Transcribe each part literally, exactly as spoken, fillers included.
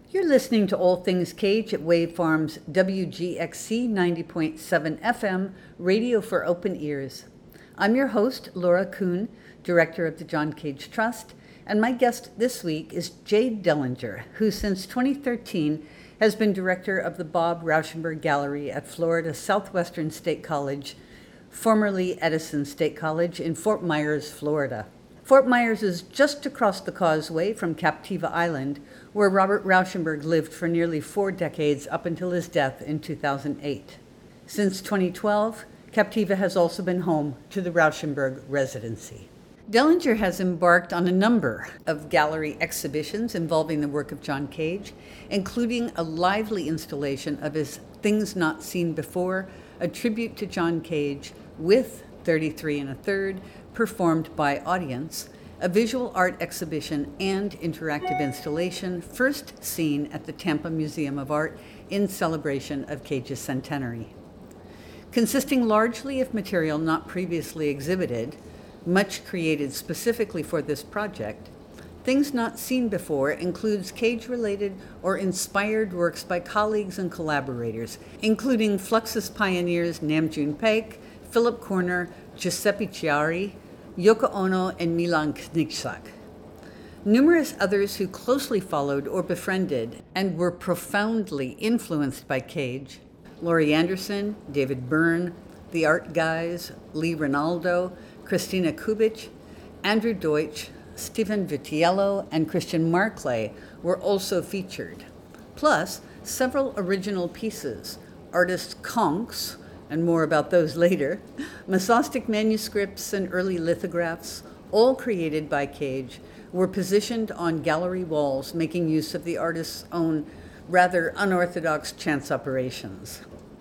You're listening to All Things Cage at Waveform's W G X C ninety point seven F M, Radio for Open Ears. I'm your host, Laura Kuhn, Director of the John Cage Trust, and my guest this week is Jade Dellinger, who since twenty thirteen has been Director of the Bob Rauschenberg Gallery at Florida Southwestern State College, formerly Edison State College in Fort Myers, Florida. Fort Myers is just across the causeway from Captiva Island, where Robert Rauschenberg lived for nearly four decades up until his death in two thousand eight. Since twenty twelve, Captiva has also been home to the Rauschenberg Residency. Dellinger has embarked on a number of gallery exhibitions involving the work of John Cage, including a lively installation of his Things Not Seen Before, a tribute to John Cage with thirty-three and a third, performed by audience, a visual art exhibition and interactive installation first seen at the Tampa Museum of Art in celebration of Cage's centenary. Consisting largely of material not previously exhibited, much created specifically for this project, Things Not Seen Before includes Cage-related or inspired works by colleagues and collaborators, including Fluxus pioneers Nam June Paik, Philip Corner, Giuseppe Chiari, Yoko Ono, and Milan Knicksack. Numerous others who closely followed or befriended and were profoundly influenced by Cage, Laurie Anderson, David Byrne, The Art Guys, Lee Ronaldo, Christina Kubich, Andrew Deutsch, Stephen Vitiello, and Christian Marclay were also featured, plus several original pieces, artist conchs, and more about those later, Masostic manuscripts and early lithographs, all created by Cage, were positioned on gallery walls, making use of the artist's own rather unorthodox chance operations.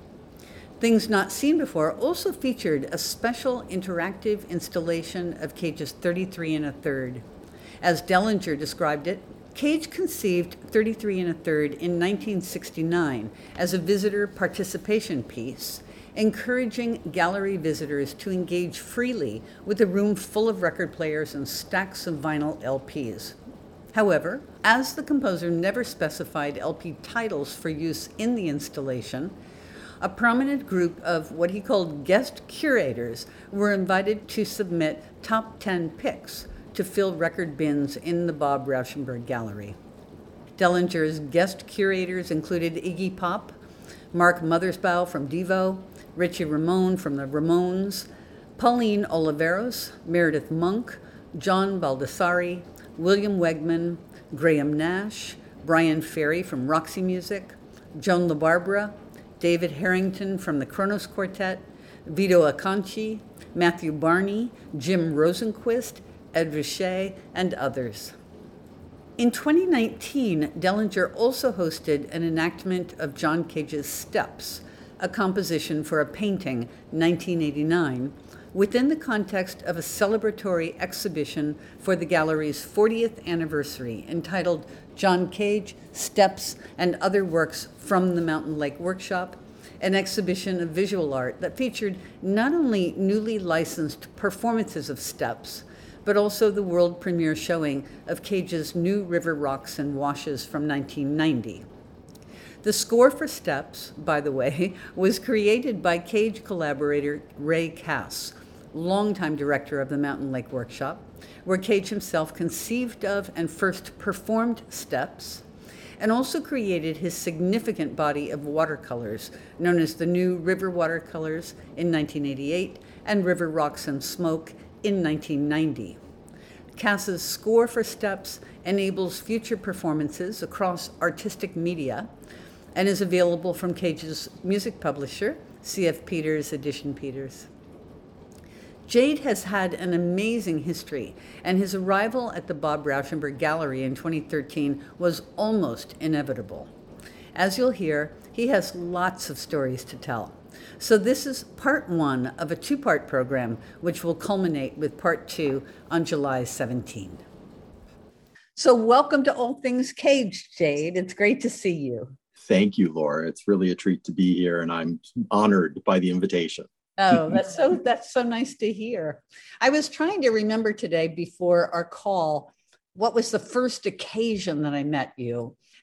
Things Not Seen Before also featured a special interactive installation of Cage's thirty-three and a third. As Dellinger described it, Cage conceived thirty-three and a third in nineteen sixty-nine as a visitor participation piece, encouraging gallery visitors to engage freely with a room full of record players and stacks of vinyl L Ps. However, as the composer never specified L P titles for use in the installation, a prominent group of what he called guest curators were invited to submit top ten picks to fill record bins in the Bob Rauschenberg Gallery. Dellinger's guest curators included Iggy Pop, Mark Mothersbaugh from Devo, Richie Ramone from the Ramones, Pauline Oliveros, Meredith Monk, John Baldessari, William Wegman, Graham Nash, Brian Ferry from Roxy Music, Joan LaBarbera, David Harrington from the Kronos Quartet, Vito Acconci, Matthew Barney, Jim Rosenquist, Ed Richey, and others. In twenty nineteen, Dellinger also hosted an enactment of John Cage's Steps, a composition for a painting, nineteen eighty-nine, within the context of a celebratory exhibition for the gallery's fortieth anniversary entitled John Cage, Steps, and Other Works from the Mountain Lake Workshop, an exhibition of visual art that featured not only newly licensed performances of Steps, but also the world premiere showing of Cage's New River Rocks and Washes from nineteen ninety. The score for Steps, by the way, was created by Cage collaborator Ray Cass, longtime director of the Mountain Lake Workshop, where Cage himself conceived of and first performed Steps, and also created his significant body of watercolors, known as the New River Watercolors in nineteen eighty-eight and River Rocks and Smoke in nineteen ninety. Cass's score for Steps enables future performances across artistic media and is available from Cage's music publisher, C F Peters Edition Peters. Jade has had an amazing history, and his arrival at the Bob Rauschenberg Gallery in twenty thirteen was almost inevitable. As you'll hear, he has lots of stories to tell. So this is part one of a two-part program, which will culminate with part two on July seventeenth. So welcome to All Things Cage, Jade. It's great to see you. Thank you, Laura. It's really a treat to be here, and I'm honored by the invitation. Oh, that's so that's so nice to hear. I was trying to remember today before our call, what was the first occasion that I met you?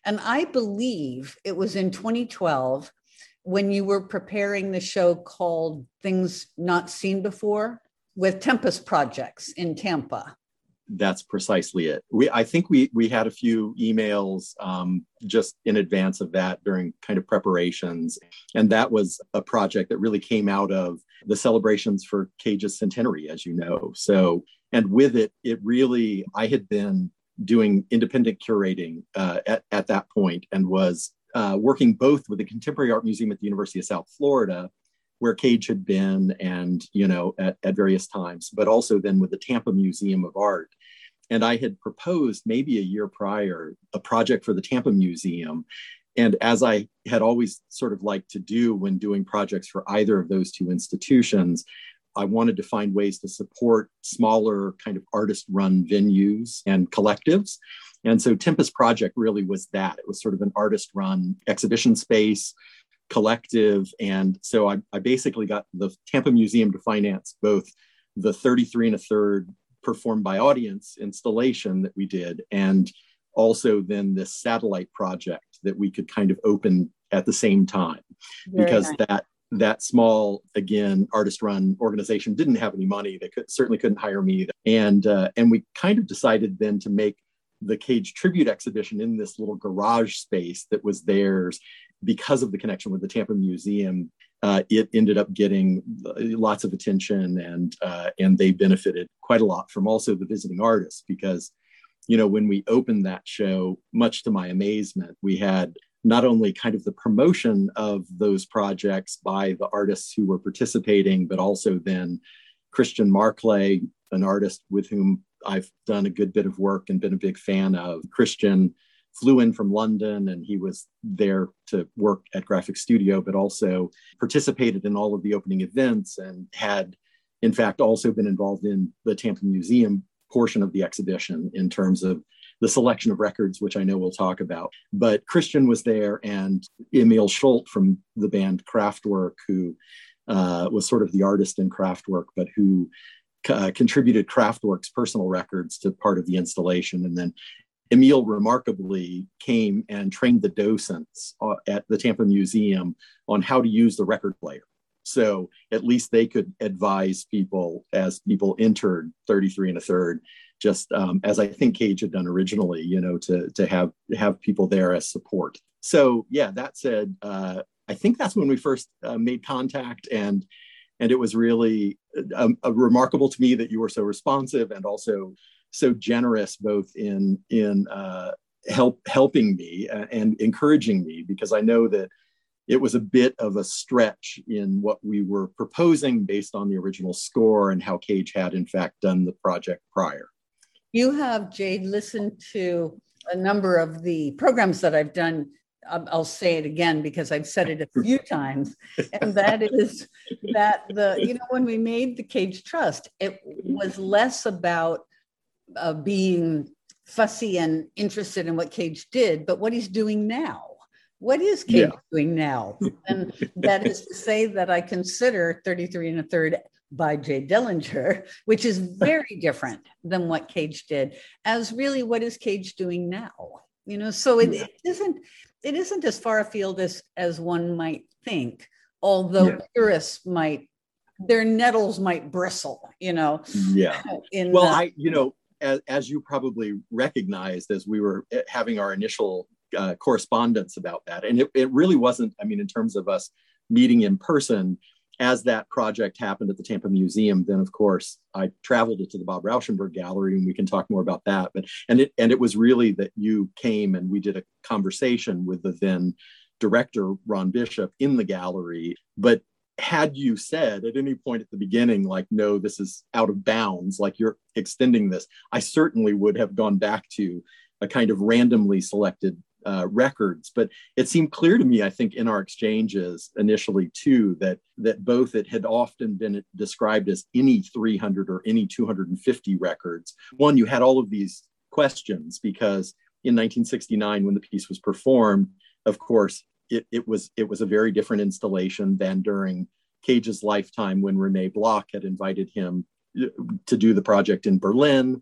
And I believe it was in twenty twelve when you were preparing the show called Things Not Seen Before with Tempest Projects in Tampa. That's precisely it. We, I think we we had a few emails um, just in advance of that during kind of preparations. And that was a project that really came out of the celebrations for Cage's centenary, as you know. So, and with it, it really, I had been doing independent curating uh, at, at that point and was uh, working both with the Contemporary Art Museum at the University of South Florida, where Cage had been and, you know, at, at various times, but also then with the Tampa Museum of Art. And I had proposed maybe a year prior, a project for the Tampa Museum. And as I had always sort of liked to do when doing projects for either of those two institutions, I wanted to find ways to support smaller kind of artist-run venues and collectives. And so Tempest Project really was that. It was sort of an artist-run exhibition space, collective. And so I, I basically got the Tampa Museum to finance both the thirty-three and a third performed by audience installation that we did, and also then this satellite project that we could kind of open at the same time. Very because nice. that that small, again, artist-run organization didn't have any money. They could certainly couldn't hire me. And uh, and we kind of decided then to make the Cage tribute exhibition in this little garage space that was theirs. Because of the connection with the Tampa Museum, uh, it ended up getting lots of attention, and uh, and they benefited quite a lot from also the visiting artists. Because, you know, when we opened that show, much to my amazement, we had not only kind of the promotion of those projects by the artists who were participating, but also then Christian Marclay, an artist with whom I've done a good bit of work and been a big fan of. Christian flew in from London, and he was there to work at Graphic Studio, but also participated in all of the opening events and had, in fact, also been involved in the Tampa Museum portion of the exhibition in terms of the selection of records, which I know we'll talk about. But Christian was there, and Emil Schult from the band Kraftwerk, who uh, was sort of the artist in Kraftwerk, but who uh, contributed Kraftwerk's personal records to part of the installation. And then Emil remarkably came and trained the docents uh, at the Tampa Museum on how to use the record player. So at least they could advise people as people entered thirty-three and a third, just um, as I think Cage had done originally, you know, to, to have, have people there as support. So yeah, that said, uh, I think that's when we first uh, made contact, and and it was really um, uh, remarkable to me that you were so responsive and also so generous, both in in uh, help helping me and encouraging me, because I know that it was a bit of a stretch in what we were proposing based on the original score and how Cage had in fact done the project prior. You have, Jade, listened to a number of the programs that I've done. I'll say it again because I've said it a few times, and that is that the, you know, when we made the Cage Trust, it was less about uh, being fussy and interested in what Cage did, but what he's doing now. What is Cage yeah. doing now? And that is to say that I consider thirty-three and a third by Jay Dellinger, which is very different than what Cage did, as really what is Cage doing now? You know, so it, yeah. it isn't it isn't as far afield as as one might think, although yeah. purists might, their nettles might bristle, you know. Yeah. In, well, uh, I, you know, as, as you probably recognized as we were having our initial uh, correspondence about that, and it, it really wasn't, I mean, in terms of us meeting in person, as that project happened at the Tampa Museum, then of course I traveled it to the Bob Rauschenberg Gallery, and we can talk more about that. But and it and it was really that you came and we did a conversation with the then director Ron Bishop in the gallery. But had you said at any point at the beginning, like, no, this is out of bounds, like you're extending this, I certainly would have gone back to a kind of randomly selected Uh, records. But it seemed clear to me, I think, in our exchanges initially too, that that both it had often been described as any three hundred or any two hundred fifty records. One, you had all of these questions because in nineteen sixty-nine, when the piece was performed, of course, it, it was it was a very different installation than during Cage's lifetime, when René Bloch had invited him to do the project in Berlin.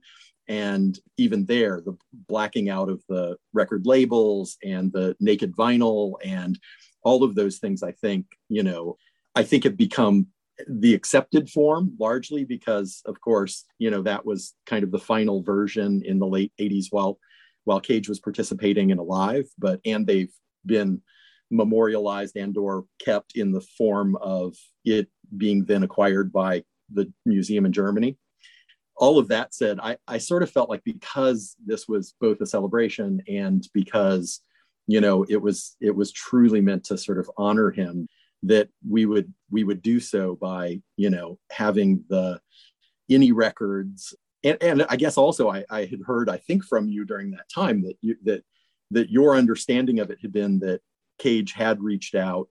And even there, the blacking out of the record labels and the naked vinyl and all of those things, I think, you know, I think have become the accepted form largely because, of course, you know, that was kind of the final version in the late eighties while while Cage was participating and alive, but and they've been memorialized and or kept in the form of it being then acquired by the museum in Germany. All of that said, I, I sort of felt like because this was both a celebration and because, you know, it was it was truly meant to sort of honor him, that we would we would do so by, you know, having the I N I records. And, and I guess also I, I had heard, I think from you during that time that you, that that your understanding of it had been that Cage had reached out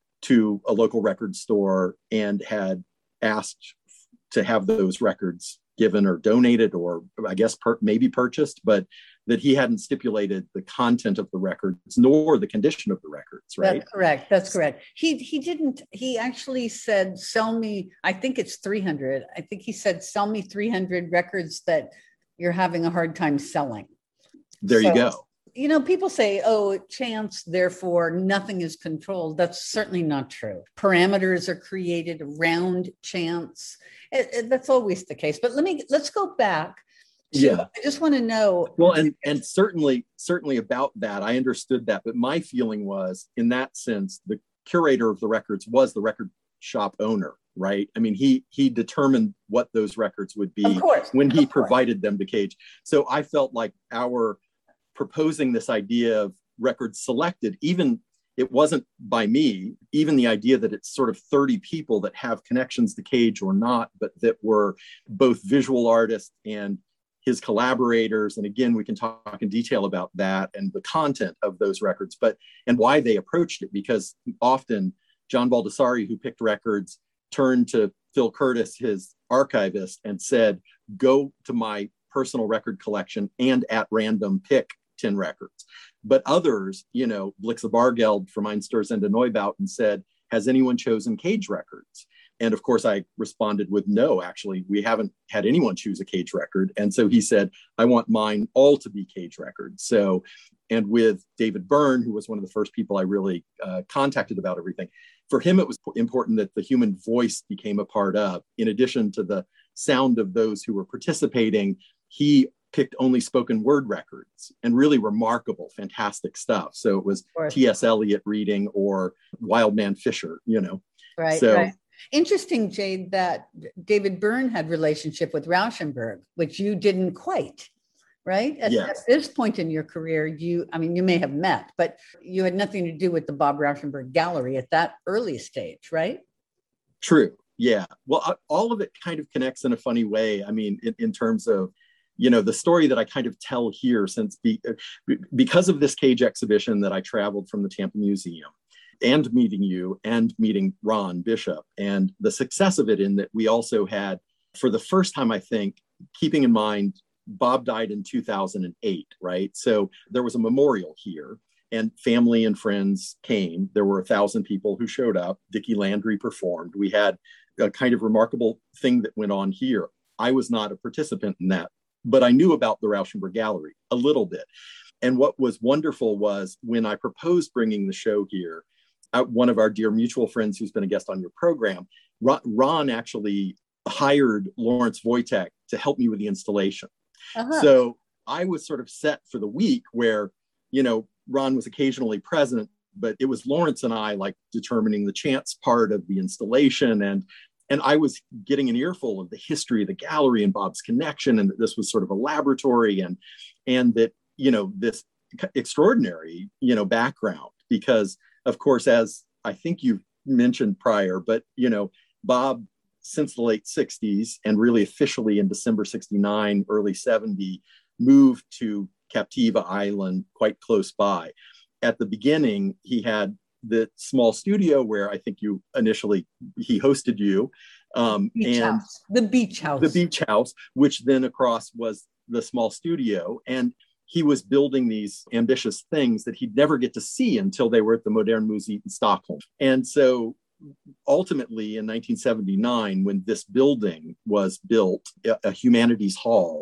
to a local record store and had asked to have those records given or donated, or I guess per, maybe purchased, but that he hadn't stipulated the content of the records nor the condition of the records, right? That's correct. That's correct. He he didn't, he actually said, sell me, I think it's three hundred. I think he said, sell me three hundred records that you're having a hard time selling. There so, you go. You know, people say, oh, chance, therefore nothing is controlled. That's certainly not true. Parameters are created around chance. It, it, that's always the case. But let me, let's go back. To, yeah. I just want to know. Well, and, and certainly, certainly about that, I understood that. But my feeling was, in that sense, the curator of the records was the record shop owner, right? I mean, he he determined what those records would be course, when he provided them to Cage. So I felt like our proposing this idea of records selected, even it wasn't by me, even the idea that it's sort of thirty people that have connections to Cage or not, but that were both visual artists and his collaborators. And again, we can talk in detail about that and the content of those records, but and why they approached it, because often John Baldessari, who picked records, turned to Phil Curtis, his archivist, and said, go to my personal record collection and at random pick ten records. But others, you know, Blixa Bargeld from Einstürzende Neubauten said, has anyone chosen Cage records? And of course, I responded with no, actually, we haven't had anyone choose a Cage record. And so he said, I want mine all to be Cage records. So, and with David Byrne, who was one of the first people I really uh, contacted about everything, for him, it was important that the human voice became a part of, in addition to the sound of those who were participating. He picked only spoken word records and really remarkable, fantastic stuff. So it was T S Eliot reading or Wildman Fisher, you know. Right, so, right. Interesting, Jade, that David Byrne had relationship with Rauschenberg, which you didn't quite, right? At, yes. at this point in your career, you, I mean, you may have met, but you had nothing to do with the Bob Rauschenberg Gallery at that early stage, right? True. Yeah. Well, all of it kind of connects in a funny way. I mean, in, in terms of, you know, the story that I kind of tell here, since be, because of this Cage exhibition that I traveled from the Tampa Museum and meeting you and meeting Ron Bishop, and the success of it in that we also had, for the first time, I think, keeping in mind, Bob died in two thousand eight, right? So there was a memorial here and family and friends came. There were a thousand people who showed up. Dickie Landry performed. We had a kind of remarkable thing that went on here. I was not a participant in that, but I knew about the Rauschenberg Gallery a little bit. And what was wonderful was when I proposed bringing the show here, uh, one of our dear mutual friends who's been a guest on your program, Ron, Ron actually hired Lawrence Wojtek to help me with the installation. Uh-huh. So I was sort of set for the week where, you know, Ron was occasionally present, but it was Lawrence and I like determining the chance part of the installation. And And I was getting an earful of the history of the gallery and Bob's connection, and that this was sort of a laboratory, and and that, you know, this extraordinary, you know, background. Because, of course, as I think you've mentioned prior, but, you know, Bob, since the late sixties, and really officially in December sixty-nine, early seventy, moved to Captiva Island, quite close by. At the beginning, he had the small studio where I think you initially, he hosted you. Um, beach and house. The beach house. The beach house, which then across was the small studio. And he was building these ambitious things that he'd never get to see until they were at the Modern Museet in Stockholm. And so ultimately in nineteen seventy-nine, when this building was built, a, a humanities hall,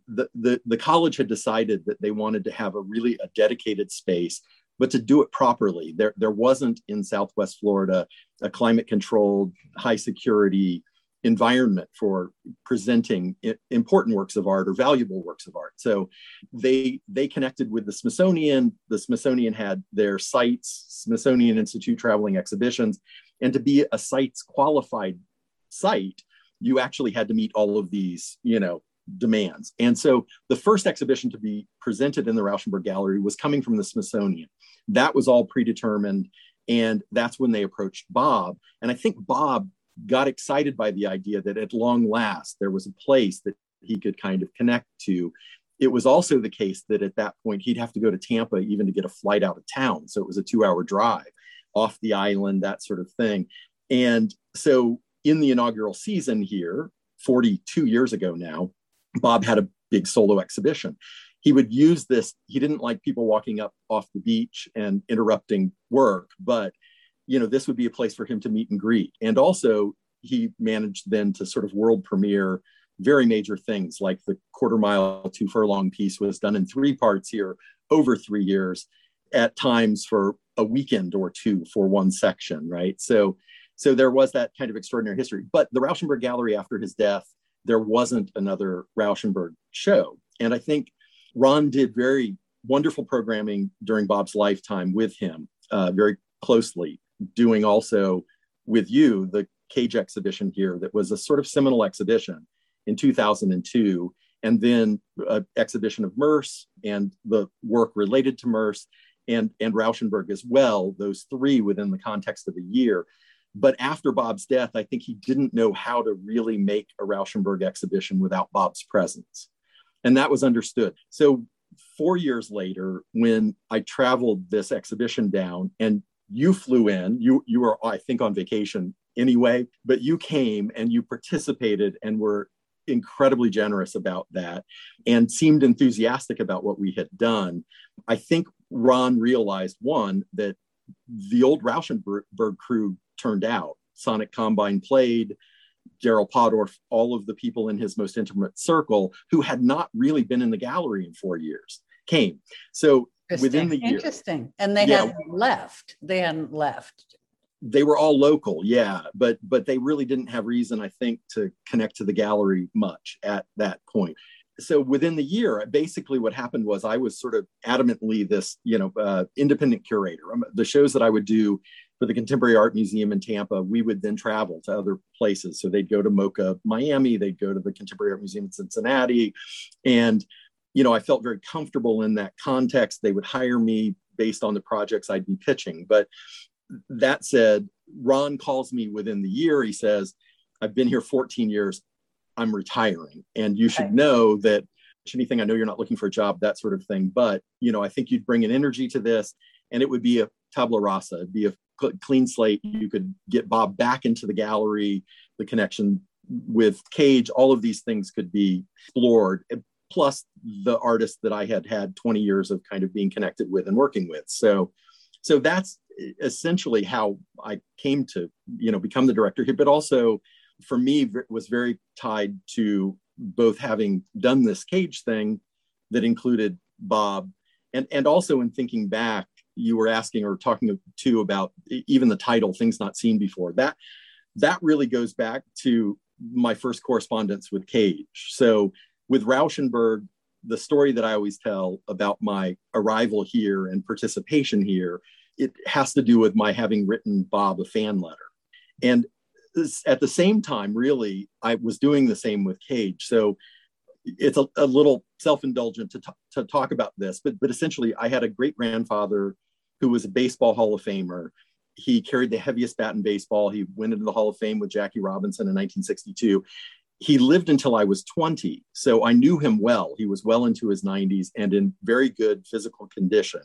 the, the, the college had decided that they wanted to have a really a dedicated space, but to do it properly. There, there wasn't in Southwest Florida a climate controlled, high security environment for presenting important works of art or valuable works of art. So they they connected with the Smithsonian. The Smithsonian had their sites, Smithsonian Institute traveling exhibitions, and to be a sites qualified site, you actually had to meet all of these, you know, demands. And so the first exhibition to be presented in the Rauschenberg Gallery was coming from the Smithsonian. That was all predetermined. And that's when they approached Bob. And I think Bob got excited by the idea that at long last, there was a place that he could kind of connect to. It was also the case that at that point, he'd have to go to Tampa even to get a flight out of town. So it was a two hour drive off the island, that sort of thing. And so in the inaugural season here, forty-two years ago now, Bob had a big solo exhibition. He would use this. He didn't like people walking up off the beach and interrupting work, but you know, this would be a place for him to meet and greet. And also he managed then to sort of world premiere very major things like the quarter mile, two furlong piece was done in three parts here over three years, at times for a weekend or two for one section, right? So, so there was that kind of extraordinary history. But the Rauschenberg Gallery, after his death, there wasn't another Rauschenberg show. And I think Ron did very wonderful programming during Bob's lifetime with him, uh, very closely, doing also with you the Cage exhibition here that was a sort of seminal exhibition in two thousand two, and then an exhibition of Merce and the work related to Merce and, and Rauschenberg as well, those three within the context of a year. But after Bob's death, I think he didn't know how to really make a Rauschenberg exhibition without Bob's presence. And that was understood. So four years later, when I traveled this exhibition down and you flew in, you, you were, I think, on vacation anyway, but you came and you participated and were incredibly generous about that and seemed enthusiastic about what we had done. I think Ron realized, one, that the old Rauschenberg crew turned out. Sonic Combine played, Daryl Podorf, all of the people in his most intimate circle who had not really been in the gallery in four years came. So within the year. Interesting. And they yeah, hadn't left. They hadn't left. They were all local, yeah, but but they really didn't have reason, I think, to connect to the gallery much at that point. So within the year, basically what happened was I was sort of adamantly this, you know, uh, independent curator. The shows that I would do for the Contemporary Art Museum in Tampa, we would then travel to other places. So they'd go to MoCA, Miami, they'd go to the Contemporary Art Museum in Cincinnati. And, you know, I felt very comfortable in that context. They would hire me based on the projects I'd be pitching. But that said, Ron calls me within the year. He says, I've been here fourteen years. I'm retiring. And you should know that anything, I know you're not looking for a job, that sort of thing. But, you know, I think you'd bring an energy to this and it would be a tabula rasa. It'd be a clean slate. You could get Bob back into the gallery, the connection with Cage, all of these things could be explored. Plus the artists that I had had twenty years of kind of being connected with and working with. So, so that's essentially how I came to, you know, become the director here, but also for me was very tied to both having done this Cage thing that included Bob and, and also in thinking back, you were asking or talking to about even the title, Things Not Seen Before. That, that really goes back to my first correspondence with Cage. So with Rauschenberg, the story that I always tell about my arrival here and participation here, it has to do with my having written Bob a fan letter. And at the same time, really, I was doing the same with Cage. So it's a, a little self-indulgent to, t- to talk about this, but, but essentially I had a great grandfather who was a baseball Hall of Famer. He carried the heaviest bat in baseball. He went into the Hall of Fame with Jackie Robinson in nineteen sixty-two. He lived until I was twenty. So I knew him well. He was well into his nineties and in very good physical condition,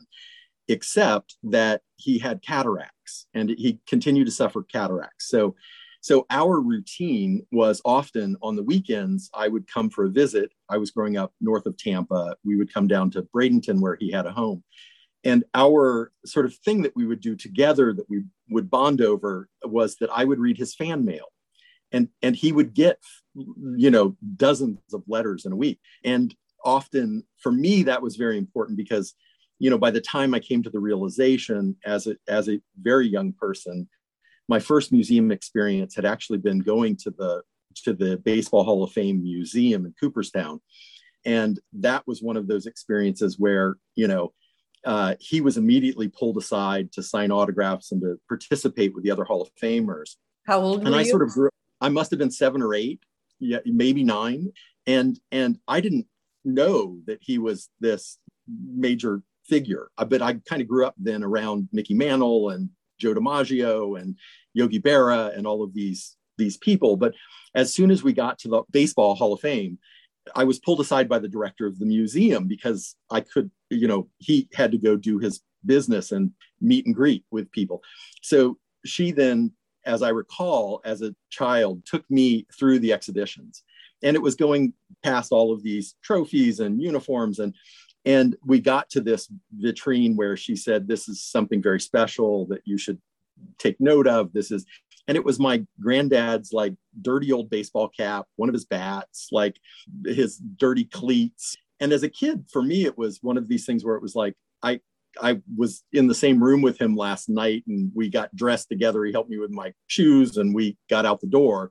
except that he had cataracts and he continued to suffer cataracts. So So our routine was often on the weekends, I would come for a visit. I was growing up north of Tampa. We would come down to Bradenton where he had a home. And our sort of thing that we would do together that we would bond over was that I would read his fan mail. And, and he would get, you know, dozens of letters in a week. And often for me, that was very important because, you know, by the time I came to the realization as a, as a very young person, my first museum experience had actually been going to the, to the Baseball Hall of Fame Museum in Cooperstown. And that was one of those experiences where, you know, uh, he was immediately pulled aside to sign autographs and to participate with the other Hall of Famers. How old and were I you? sort of grew, I must have been seven or eight, yeah, maybe nine. And, and I didn't know that he was this major figure, but I kind of grew up then around Mickey Mantle and Joe DiMaggio and Yogi Berra and all of these, these people. But as soon as we got to the Baseball Hall of Fame, I was pulled aside by the director of the museum because I could, you know, he had to go do his business and meet and greet with people. So she then, as I recall, as a child, took me through the exhibitions. And it was going past all of these trophies and uniforms. And, and we got to this vitrine where she said, this is something very special that you should take note of. This is, and it was my granddad's like dirty old baseball cap, one of his bats, like his dirty cleats. And as a kid, for me, it was one of these things where it was like, I, I was in the same room with him last night and we got dressed together. He helped me with my shoes and we got out the door.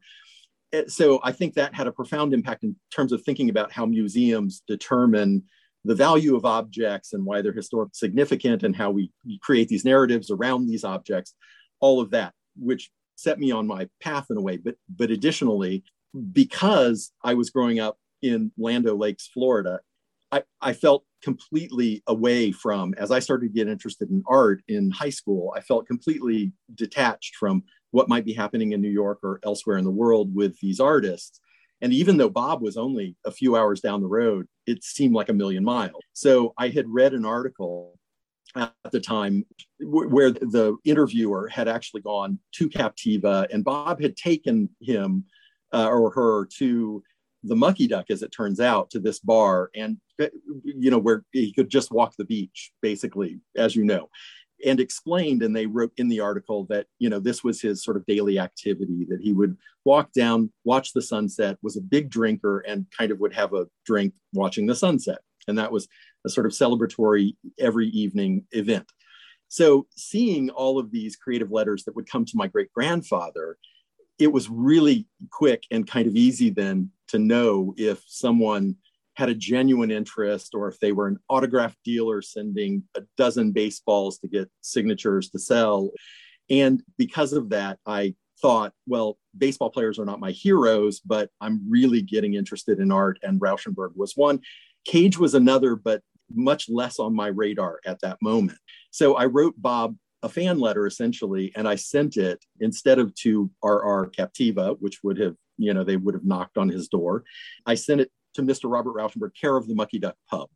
So I think that had a profound impact in terms of thinking about how museums determine the value of objects and why they're historically significant and how we create these narratives around these objects, all of that, which set me on my path in a way. But, but additionally, because I was growing up in Land O'Lakes, Florida, I, I felt completely away from, as I started to get interested in art in high school, I felt completely detached from what might be happening in New York or elsewhere in the world with these artists. And even though Bob was only a few hours down the road, it seemed like a million miles. So I had read an article at the time where the interviewer had actually gone to Captiva and Bob had taken him uh, or her to the Mucky Duck, as it turns out, to this bar, and, you know, where he could just walk the beach, basically, as you know, and explained, and they wrote in the article that, you know, this was his sort of daily activity, that he would walk down, watch the sunset, was a big drinker, and kind of would have a drink watching the sunset. And that was a sort of celebratory every evening event. So seeing all of these creative letters that would come to my great grandfather, it was really quick and kind of easy then to know if someone had a genuine interest or if they were an autograph dealer sending a dozen baseballs to get signatures to sell. And because of that, I thought, well, baseball players are not my heroes, but I'm really getting interested in art, and Rauschenberg was one. Cage was another, but much less on my radar at that moment. So I wrote Bob a fan letter essentially, and I sent it instead of to R R Captiva, which would have, you know, they would have knocked on his door. I sent it to Mister Robert Rauschenberg, care of the Mucky Duck Pub.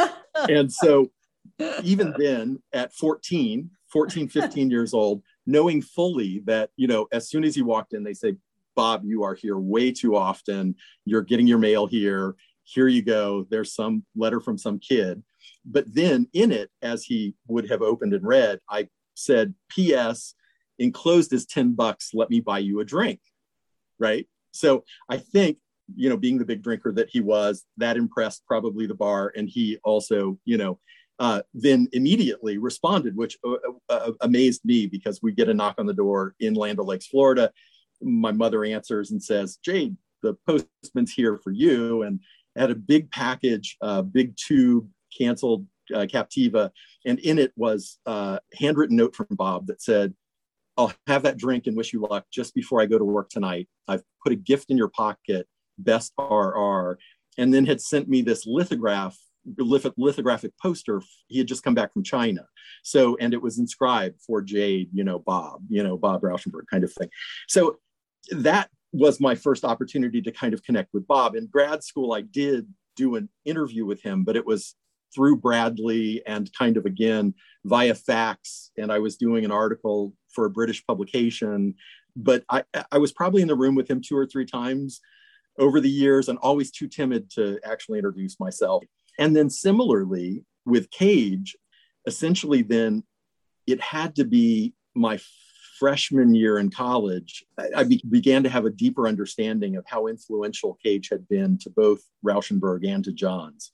And so even then at fourteen, fourteen, fifteen years old, knowing fully that, you know, as soon as he walked in, they say, Bob, you are here way too often. You're getting your mail here. Here you go. There's some letter from some kid. But then in it, as he would have opened and read, I said, P S, enclosed is ten bucks. Let me buy you a drink. Right. So I think, you know, being the big drinker that he was, that impressed probably the bar. And he also, you know, uh, then immediately responded, which uh, uh, amazed me, because we get a knock on the door in Land O'Lakes, Florida. My mother answers and says, Jade, the postman's here for you. And had a big package, uh, big tube, canceled uh, Captiva. And in it was a handwritten note from Bob that said, I'll have that drink and wish you luck just before I go to work tonight. I've put a gift in your pocket, best R R, and then had sent me this lithograph, lith- lithographic poster. He had just come back from China. So, and it was inscribed for Jade, you know, Bob, you know, Bob Rauschenberg kind of thing. So that was my first opportunity to kind of connect with Bob. In grad school, I did do an interview with him, but it was through Bradley and kind of, again, via fax. And I was doing an article for a British publication, but I, I was probably in the room with him two or three times over the years and always too timid to actually introduce myself. And then similarly with Cage, essentially then it had to be my freshman year in college, I, I be, began to have a deeper understanding of how influential Cage had been to both Rauschenberg and to Johns.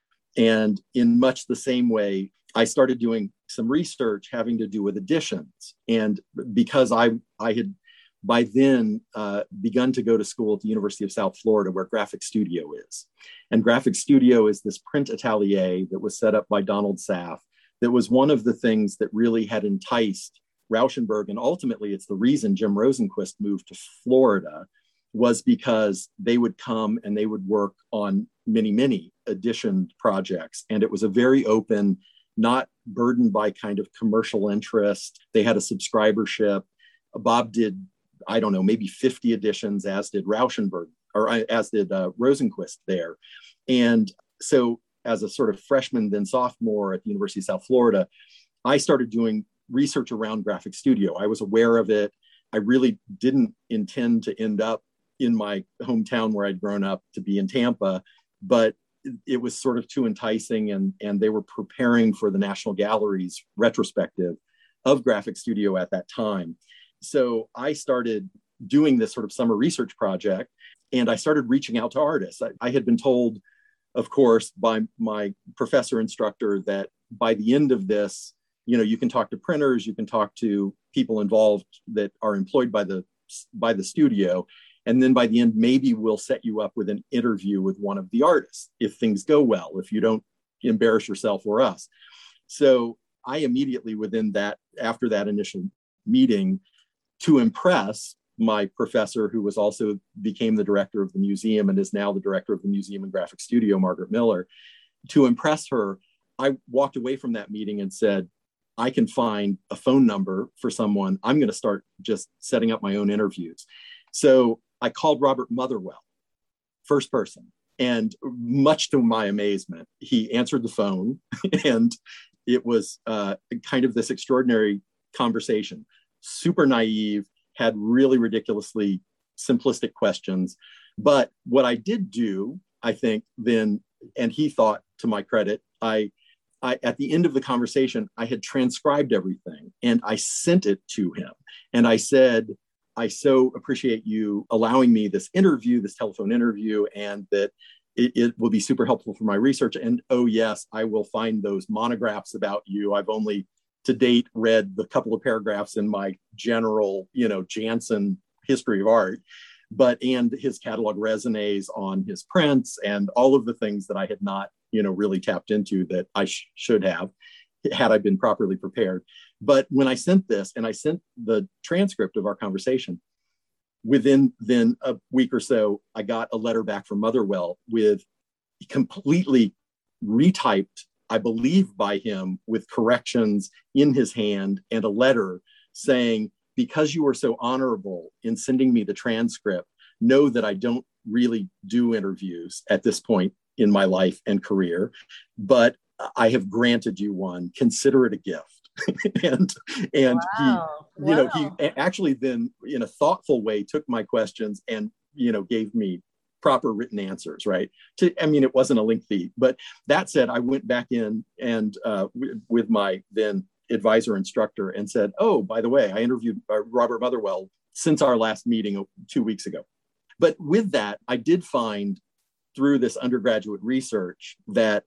And in much the same way, I started doing some research having to do with editions. And because I, I had by then uh, begun to go to school at the University of South Florida, where Graphic Studio is. And Graphic Studio is this print atelier that was set up by Donald Saff. That was one of the things that really had enticed Rauschenberg. And ultimately, it's the reason Jim Rosenquist moved to Florida, was because they would come and they would work on many, many edition projects. And it was a very open, not burdened by kind of commercial interest. They had a subscribership. Bob did, I don't know, maybe fifty editions, as did Rauschenberg, or as did uh, Rosenquist there. And so as a sort of freshman, then sophomore at the University of South Florida, I started doing research around Graphic Studio. I was aware of it. I really didn't intend to end up in my hometown where I'd grown up, to be in Tampa, but it was sort of too enticing, and, and they were preparing for the National Gallery's retrospective of Graphic Studio at that time. So I started doing this sort of summer research project, and I started reaching out to artists. I, I had been told, of course, by my professor instructor that by the end of this, you know, you can talk to printers, you can talk to people involved that are employed by the by the studio. And then by the end, maybe we'll set you up with an interview with one of the artists if things go well, if you don't embarrass yourself or us. So I immediately, within that, after that initial meeting, to impress my professor, who was also became the director of the museum and is now the director of the Museum and Graphic Studio, Margaret Miller, to impress her, I walked away from that meeting and said, I can find a phone number for someone. I'm going to start just setting up my own interviews. So I called Robert Motherwell, first person. And much to my amazement, he answered the phone, and it was uh, kind of this extraordinary conversation. Super naive, had really ridiculously simplistic questions. But what I did do, I think then, and he thought, to my credit, I, I at the end of the conversation, I had transcribed everything and I sent it to him. And I said, I so appreciate you allowing me this interview, this telephone interview, and that it, it will be super helpful for my research. And oh yes, I will find those monographs about you. I've only to date read the couple of paragraphs in my general, you know, Jansen history of art, but and his catalog raisonnés on his prints and all of the things that I had not, you know, really tapped into that I sh- should have had I been properly prepared. But when I sent this, and I sent the transcript of our conversation, within then a week or so, I got a letter back from Motherwell with completely retyped, I believe by him, with corrections in his hand, and a letter saying, because you were so honorable in sending me the transcript, know that I don't really do interviews at this point in my life and career, but I have granted you one. Consider it a gift. and and Wow. he, you Wow. know, he actually then, in a thoughtful way, took my questions and, you know, gave me proper written answers, right? To, I mean, it wasn't a lengthy, but that said, I went back in and uh, w- with my then advisor instructor and said, oh, by the way, I interviewed uh, Robert Motherwell since our last meeting two weeks ago. But with that, I did find through this undergraduate research that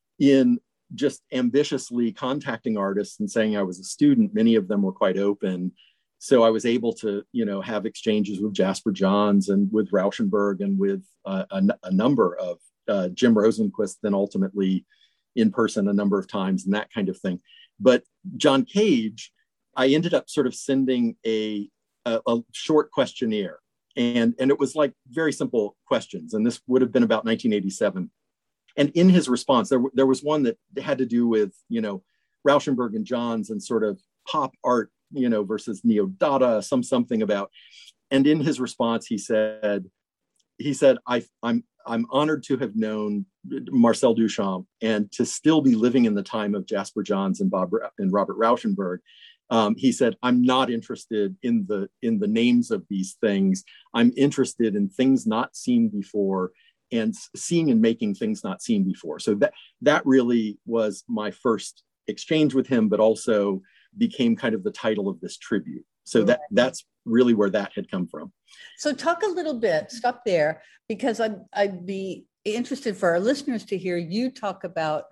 in just ambitiously contacting artists and saying I was a student, many of them were quite open. So I was able to, you know, have exchanges with Jasper Johns and with Rauschenberg and with uh, a, a number of uh, Jim Rosenquist, then ultimately in person a number of times and that kind of thing. But John Cage, I ended up sort of sending a, a, a short questionnaire. And, and it was like very simple questions. And this would have been about nineteen eighty-seven. And in his response, there, there was one that had to do with, you know, Rauschenberg and Johns and sort of pop art, you know, versus neo-Dada, some something about. And in his response, he said, he said, I, I'm I'm honored to have known Marcel Duchamp and to still be living in the time of Jasper Johns and Bob and Robert Rauschenberg. Um, he said, I'm not interested in the in the names of these things. I'm interested in things not seen before, and seeing and making things not seen before. So that that really was my first exchange with him, but also became kind of the title of this tribute. So that that's really where that had come from. So talk a little bit, stop there, because I'd, I'd be interested for our listeners to hear you talk about,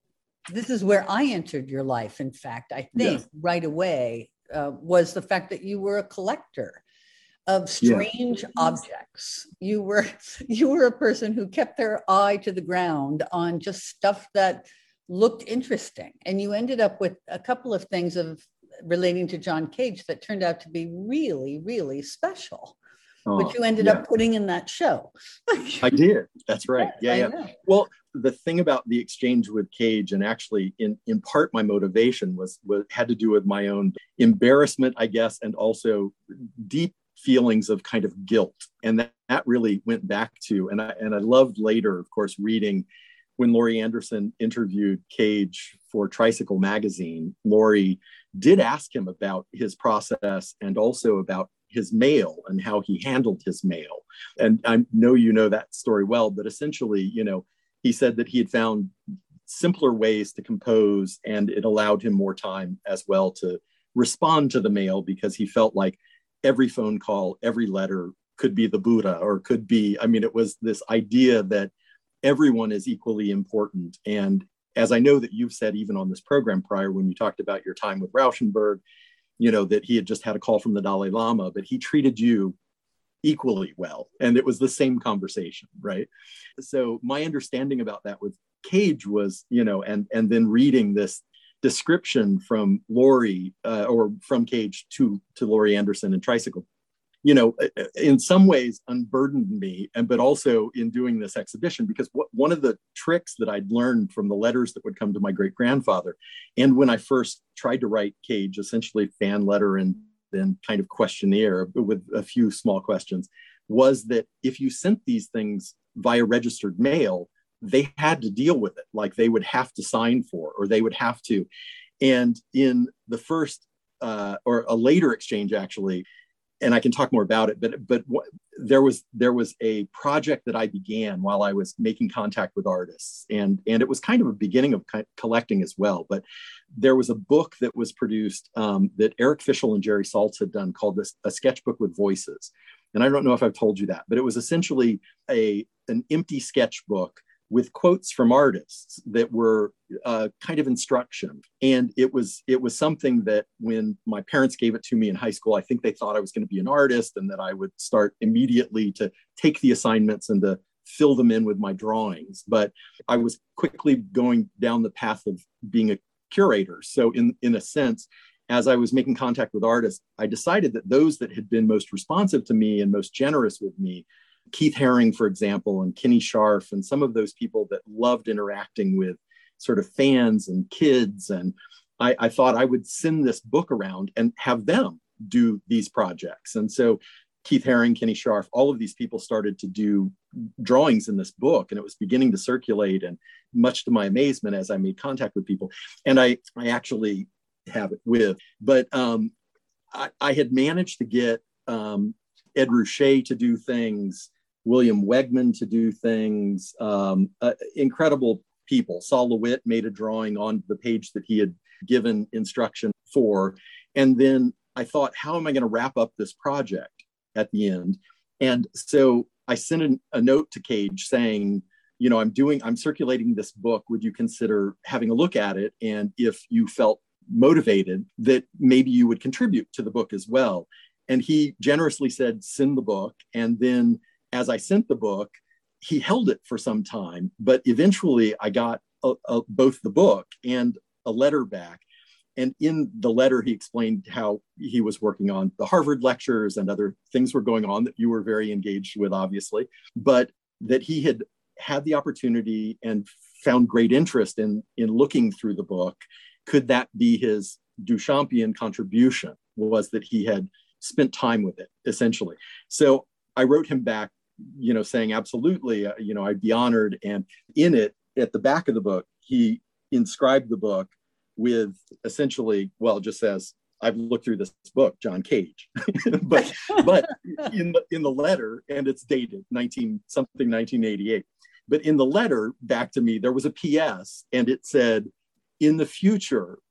this is where I entered your life, in fact, I think, yes. right away, uh, was the fact that you were a collector of strange yeah. objects. You were, you were a person who kept their eye to the ground on just stuff that looked interesting. And you ended up with a couple of things of relating to John Cage that turned out to be really, really special. Oh, which you ended yeah. up putting in that show. I did. That's right. Yes, yeah, yeah. Well, the thing about the exchange with Cage, and actually in, in part my motivation was, was had to do with my own embarrassment, I guess, and also deep feelings of kind of guilt. And that, that really went back to, and I, and I loved later, of course, reading when Laurie Anderson interviewed Cage for Tricycle magazine. Laurie did ask him about his process and also about his mail and how he handled his mail. And I know you know that story well, but essentially, you know, he said that he had found simpler ways to compose, and it allowed him more time as well to respond to the mail, because he felt like every phone call, every letter could be the Buddha, or could be, I mean, it was this idea that everyone is equally important. And as I know that you've said, even on this program prior, when you talked about your time with Rauschenberg, you know, that he had just had a call from the Dalai Lama, but he treated you equally well. And it was the same conversation, right? So my understanding about that with Cage was, you know, and, and then reading this description from Laurie uh, or from Cage to, to Laurie Anderson and Tricycle, you know, in some ways unburdened me, and but also in doing this exhibition, because what, one of the tricks that I'd learned from the letters that would come to my great grandfather, and when I first tried to write Cage, essentially fan letter and then kind of questionnaire with a few small questions, was that if you sent these things via registered mail, they had to deal with it, like they would have to sign for, or they would have to. And in the first uh, or a later exchange, actually, and I can talk more about it, but but what, there was there was a project that I began while I was making contact with artists, and and it was kind of a beginning of collecting as well. But there was a book that was produced um, that Eric Fischel and Jerry Saltz had done, called this A Sketchbook with Voices. And I don't know if I've told you that, but it was essentially a an empty sketchbook with quotes from artists that were uh, kind of instruction. And it was it was something that when my parents gave it to me in high school, I think they thought I was going to be an artist and that I would start immediately to take the assignments and to fill them in with my drawings. But I was quickly going down the path of being a curator. So in, in a sense, as I was making contact with artists, I decided that those that had been most responsive to me and most generous with me, Keith Haring, for example, and Kenny Scharf, and some of those people that loved interacting with sort of fans and kids. And I, I thought I would send this book around and have them do these projects. And so Keith Haring, Kenny Scharf, all of these people started to do drawings in this book, and it was beginning to circulate. And much to my amazement, as I made contact with people, and I, I actually have it with, but um, I, I had managed to get um, Ed Ruscha to do things, William Wegman to do things, um, uh, incredible people. Saul LeWitt made a drawing on the page that he had given instruction for. And then I thought, how am I going to wrap up this project at the end? And so I sent an, a note to Cage saying, you know, I'm doing, I'm circulating this book. Would you consider having a look at it? And if you felt motivated, that maybe you would contribute to the book as well. And he generously said, send the book. And then as I sent the book, he held it for some time, but eventually I got a, a, both the book and a letter back. And in the letter, he explained how he was working on the Harvard lectures and other things were going on that you were very engaged with, obviously, but that he had had the opportunity and found great interest in, in looking through the book. Could that be his Duchampian contribution, was that he had spent time with it, essentially. So I wrote him back, you know, saying, absolutely, uh, you know, I'd be honored. And in it, at the back of the book, he inscribed the book with essentially, well, it just says, I've looked through this book, John Cage. but but in the, in the letter, and it's dated nineteen something nineteen eighty-eight. But in the letter back to me, there was a P S, and it said, in the future,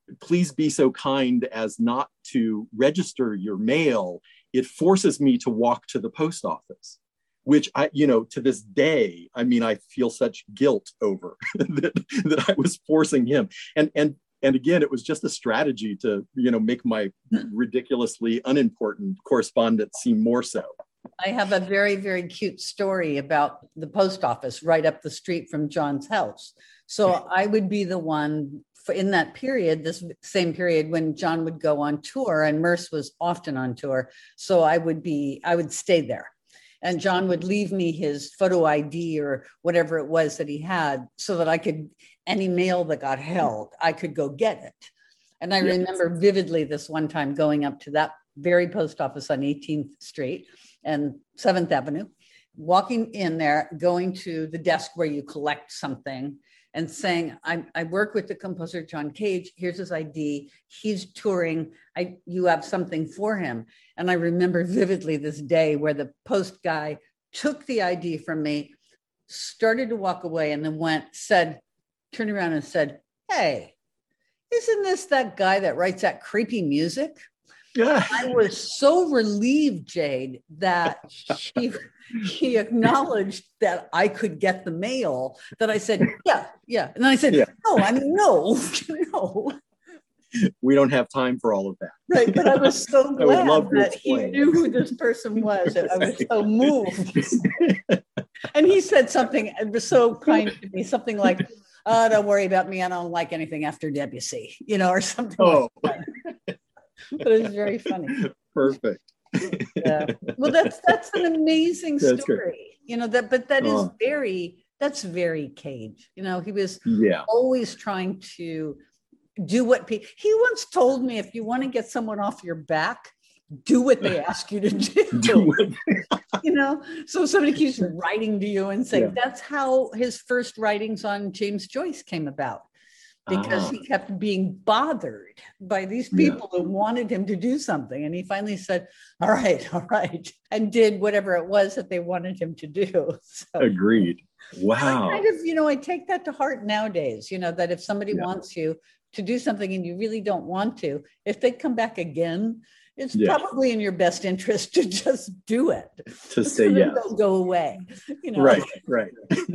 please be so kind as not to register your mail. It forces me to walk to the post office, which I, you know, to this day, I mean, I feel such guilt over that, that I was forcing him. And, and, and again, it was just a strategy to, you know, make my ridiculously unimportant correspondence seem more so. I have a very, very cute story about the post office right up the street from John's house. So I would be the one for, in that period, this same period when John would go on tour, and Merce was often on tour. So I would be, I would stay there. And John would leave me his photo I D or whatever it was that he had so that I could, any mail that got held, I could go get it. And I yes. remember vividly this one time going up to that very post office on eighteenth Street and seventh Avenue, walking in there, going to the desk where you collect something and saying, I, I work with the composer, John Cage. Here's his I D. He's touring. I, you have something for him. And I remember vividly this day where the post guy took the I D from me, started to walk away, and then went, said, turned around and said, hey, isn't this that guy that writes that creepy music? Yeah. I was so relieved, Jade, that he, he acknowledged that I could get the mail, that I said, yeah, yeah. And then I said, yeah. no, I mean, no, no. We don't have time for all of that. Right, but I was so glad that he knew who this person was. I was so moved. And he said something, it was so kind to me, something like, oh, don't worry about me. I don't like anything after Debussy, you know, or something oh. like that. But it was very funny. Perfect. Yeah. Well, that's that's an amazing that's story. Great. You know, that but that oh. is very, that's very Cage. You know, he was yeah. always trying to do what pe- he once told me, if you want to get someone off your back, do what they ask you to do. do you know, so somebody keeps writing to you and saying, yeah. that's how his first writings on James Joyce came about. Because uh-huh. he kept being bothered by these people yeah. who wanted him to do something. And he finally said, all right, all right, and did whatever it was that they wanted him to do. So, agreed. Wow. I kind of, you know, I take that to heart nowadays, you know, that if somebody yeah. wants you to do something and you really don't want to, if they come back again, it's yeah. probably in your best interest to just do it. To say so yes. They'll go away. You know? Right, right.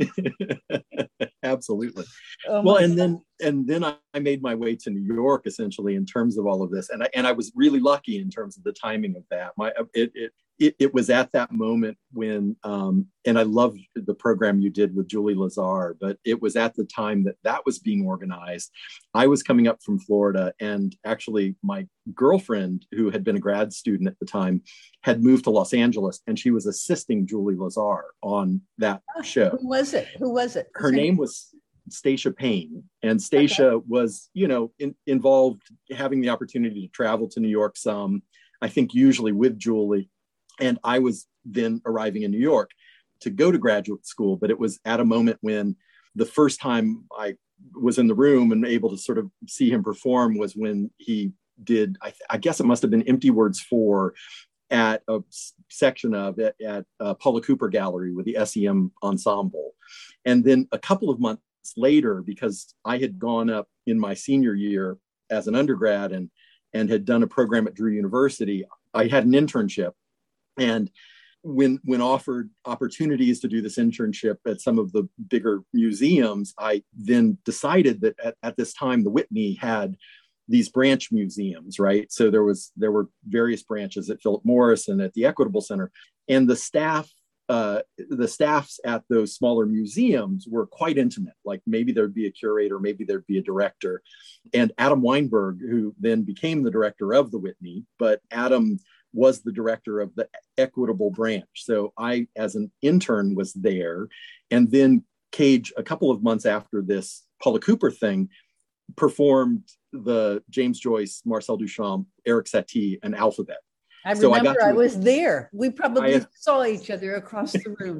Absolutely. Oh well, and God. then and then I, I made my way to New York essentially in terms of all of this, and I and I was really lucky in terms of the timing of that. My it it it, it was at that moment when, um, and I loved the program you did with Julie Lazar, but it was at the time that that was being organized. I was coming up from Florida, and actually my girlfriend, who had been a grad student at the time, had moved to Los Angeles, and she was assisting Julie Lazar on that show. Who was it? Who was it? Her name was Stacia Payne, and Stacia okay. was, you know, in, involved having the opportunity to travel to New York some, I think usually with Julie. And I was then arriving in New York to go to graduate school, but it was at a moment when the first time I was in the room and able to sort of see him perform was when he did, I, I guess it must have been Empty Words four at a section of it at uh, Paula Cooper Gallery with the S E M Ensemble. And then a couple of months later, because I had gone up in my senior year as an undergrad and, and had done a program at Drew University, I had an internship. And when when offered opportunities to do this internship at some of the bigger museums, I then decided that at, at this time, the Whitney had these branch museums, right? So there was there were various branches at Philip Morris and at the Equitable Center. And the staff, uh, the staffs at those smaller museums were quite intimate. Like maybe there'd be a curator, maybe there'd be a director. And Adam Weinberg, who then became the director of the Whitney, but Adam was the director of the Equitable branch. So I, as an intern, was there. And then Cage, a couple of months after this Paula Cooper thing, performed the James Joyce, Marcel Duchamp, Eric Satie, and Alphabet. I remember so I, got to, I was there. We probably I, saw each other across the room.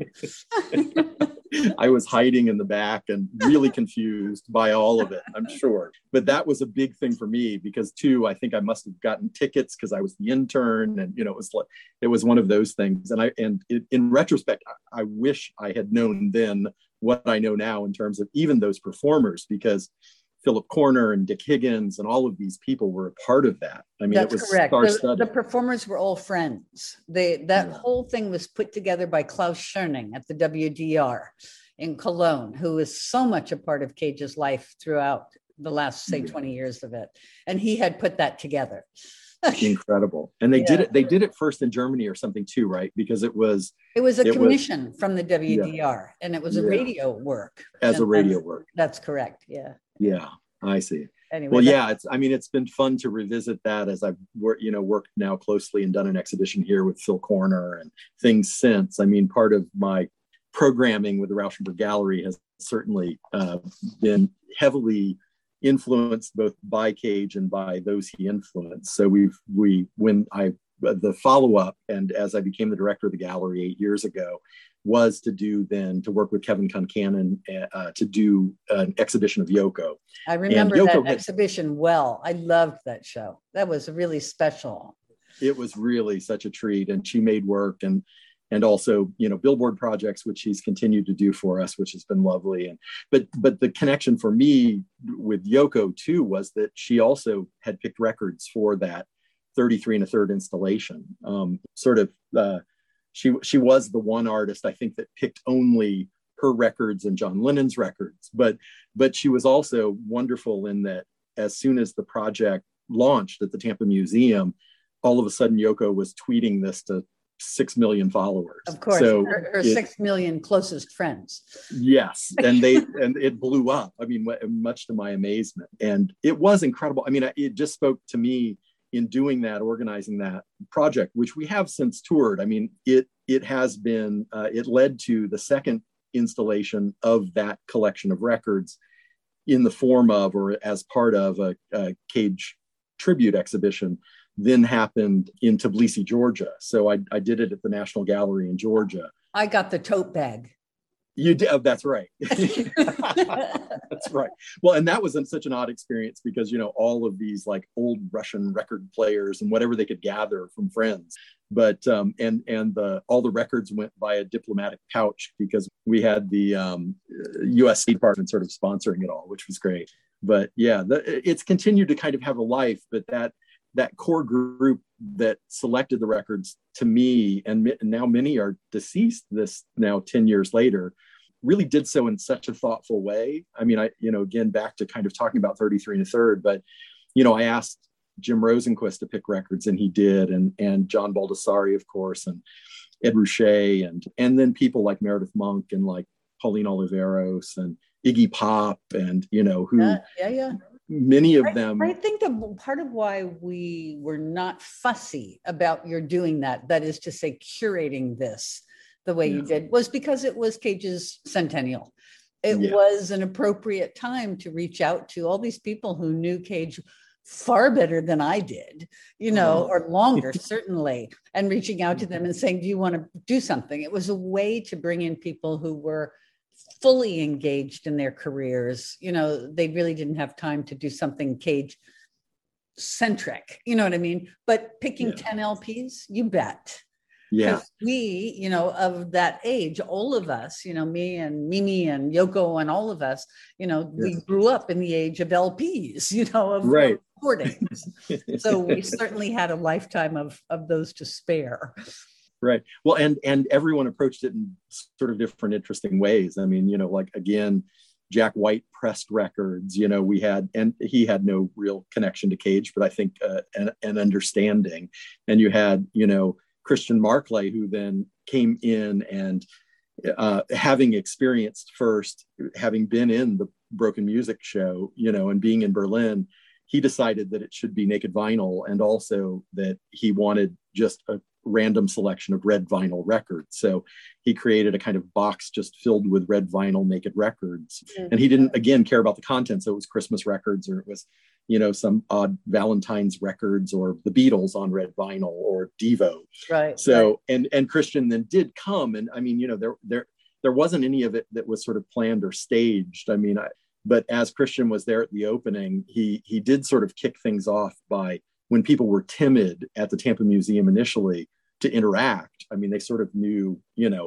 I was hiding in the back and really confused by all of it, I'm sure. But that was a big thing for me because, too, I think I must have gotten tickets because I was the intern, and you know, it was like it was one of those things. And I and it, in retrospect, I, I wish I had known then what I know now in terms of even those performers, because Philip Corner and Dick Higgins and all of these people were a part of that. I mean, That's it was correct. The, star-studded. the performers were all friends. They, that Yeah. whole thing was put together by Klaus Schoening at the W D R in Cologne, who is so much a part of Cage's life throughout the last, say, Yeah. twenty years of it. And he had put that together. Incredible. And they Yeah. did it, they did it first in Germany or something too, right? Because it was It was a it commission was, from the W D R, yeah. and it was a yeah. radio work. As and a radio that's, work. That's correct. Yeah. Yeah, I see. Anyway, well, yeah, it's, I mean, it's been fun to revisit that as I've worked, you know, worked now closely and done an exhibition here with Phil Corner and things since. I mean, part of my programming with the Rauschenberg Gallery has certainly uh, been heavily influenced both by Cage and by those he influenced. So we've, we, when I, the follow-up, and as I became the director of the gallery eight years ago, was to do then to work with Kevin Concannon uh, to do an exhibition of Yoko. I remember Yoko that had, exhibition well. I loved that show. That was really special. It was really such a treat, and she made work, and and also, you know, billboard projects, which she's continued to do for us, which has been lovely. And but but the connection for me with Yoko too was that she also had picked records for that thirty-three and a third installation. Um, sort of, uh, she she was the one artist I think that picked only her records and John Lennon's records, but but she was also wonderful in that as soon as the project launched at the Tampa Museum, all of a sudden Yoko was tweeting this to six million followers. Of course, so her, her it, six million closest friends. Yes, and they and it blew up. I mean, much to my amazement, and it was incredible. I mean, it just spoke to me in doing that, organizing that project, which we have since toured. I mean, it it has been uh, it led to the second installation of that collection of records in the form of or as part of a, a Cage tribute exhibition. Then happened in Tbilisi, Georgia. So I, I did it at the National Gallery in Georgia. I got the tote bag. You did. Oh, that's right. That's right. Well, and that was such an odd experience because, you know, all of these like old Russian record players and whatever they could gather from friends. But um, and and the all the records went by a diplomatic pouch because we had the um, U S Department sort of sponsoring it all, which was great. But yeah, the, it's continued to kind of have a life. But that that core group that selected the records to me, and now many are deceased this now ten years later, really did so in such a thoughtful way. I mean, I, you know, again, back to kind of talking about thirty-three and a third, but, you know, I asked Jim Rosenquist to pick records and he did, and, and John Baldessari, of course, and Ed Ruscha, and, and then people like Meredith Monk and like Pauline Oliveros and Iggy Pop, and, you know, who, yeah, yeah, yeah. many of I, them. I think the part of why we were not fussy about your doing that, that is to say, curating this the way yeah. you did, was because it was Cage's centennial. It yeah. was an appropriate time to reach out to all these people who knew Cage far better than I did, you know, oh. or longer, certainly, and reaching out to them and saying, do you want to do something? It was a way to bring in people who were fully engaged in their careers. You know, they really didn't have time to do something Cage centric, you know what I mean? But picking yeah. ten L Ps, you bet. Yeah. We, you know, of that age, all of us, you know, me and Mimi and Yoko and all of us, you know, yeah. we grew up in the age of L Ps, you know, of right. recordings. So we certainly had a lifetime of, of those to spare. Right. Well, and and everyone approached it in sort of different, interesting ways. I mean, you know, like, again, Jack White pressed records, you know, we had, and he had no real connection to Cage, but I think uh, an, an understanding. And you had, you know, Christian Marclay, who then came in and uh, having experienced first, having been in the Broken Music show, you know, and being in Berlin, he decided that it should be naked vinyl, and also that he wanted just a random selection of red vinyl records. So he created a kind of box just filled with red vinyl naked records. Mm-hmm. And he didn't, again, care about the content. So it was Christmas records, or it was, you know, some odd Valentine's records, or the Beatles on red vinyl, or Devo. Right. So, right. and, and Christian then did come. And I mean, you know, there, there, there wasn't any of it that was sort of planned or staged. I mean, I, but as Christian was there at the opening, he, he did sort of kick things off by, when people were timid at the Tampa Museum initially to interact, I mean, they sort of knew, you know,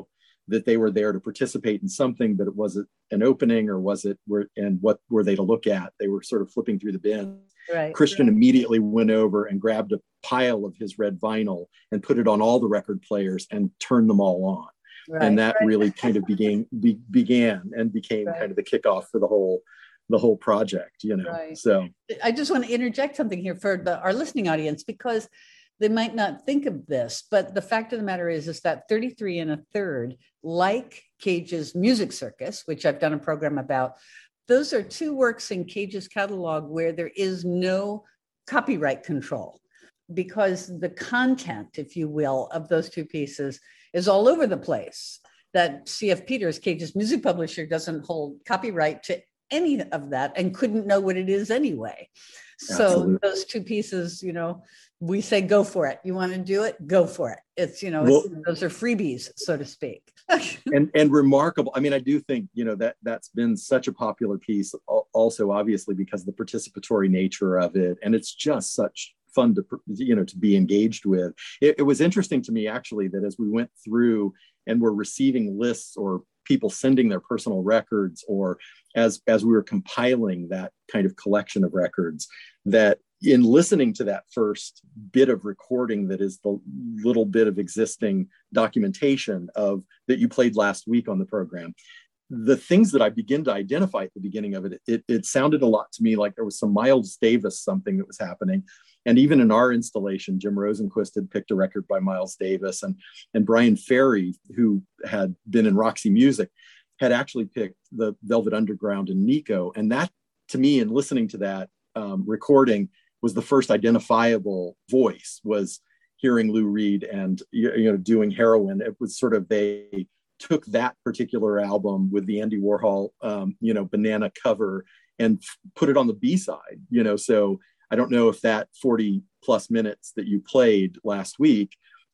that they were there to participate in something, but it was it an opening or was it were and what were they to look at? They were sort of flipping through the bin. Right. Christian right. immediately went over and grabbed a pile of his red vinyl and put it on all the record players and turned them all on. Right. And that right. really kind of began be, began and became right. kind of the kickoff for the whole the whole project, you know. Right. So I just want to interject something here for the, our listening audience, because they might not think of this, but the fact of the matter is, is that thirty-three and a third, like Cage's Music Circus, which I've done a program about, those are two works in Cage's catalog where there is no copyright control, because the content, if you will, of those two pieces is all over the place. That C F Peters, Cage's music publisher, doesn't hold copyright to any of that and couldn't know what it is anyway. So Absolutely. Those two pieces, you know, we say, go for it. You want to do it? Go for it. It's, you know, well, it's, those are freebies, so to speak. and and remarkable. I mean, I do think, you know, that that's been such a popular piece also, obviously, because of the participatory nature of it. And it's just such fun to, you know, to be engaged with. It, it was interesting to me, actually, that as we went through and were receiving lists or people sending their personal records, or as as we were compiling that kind of collection of records, that in listening to that first bit of recording, that is the little bit of existing documentation of that you played last week on the program, the things that I begin to identify at the beginning of it, it, it sounded a lot to me like there was some Miles Davis something that was happening. And even in our installation, Jim Rosenquist had picked a record by Miles Davis, and, and Brian Ferry, who had been in Roxy Music, had actually picked the Velvet Underground and Nico. And that, to me, in listening to that um, recording, was the first identifiable voice, was hearing Lou Reed and, you know, doing Heroin. It was sort of, they took that particular album with the Andy Warhol, um, you know, banana cover and put it on the B-side, you know. So I don't know if that forty plus minutes that you played last week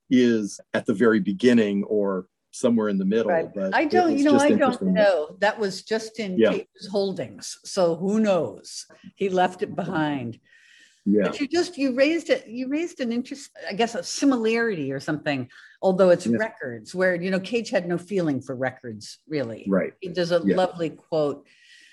is at the very beginning or somewhere in the middle. Right. But I don't, you know, I don't know. That was just in yeah. Cage's holdings. So who knows? He left it behind. Yeah. But you just, you raised it, you raised an interest, I guess, a similarity or something, although it's yeah. records, where, you know, Cage had no feeling for records, really. Right. He does a yeah. lovely quote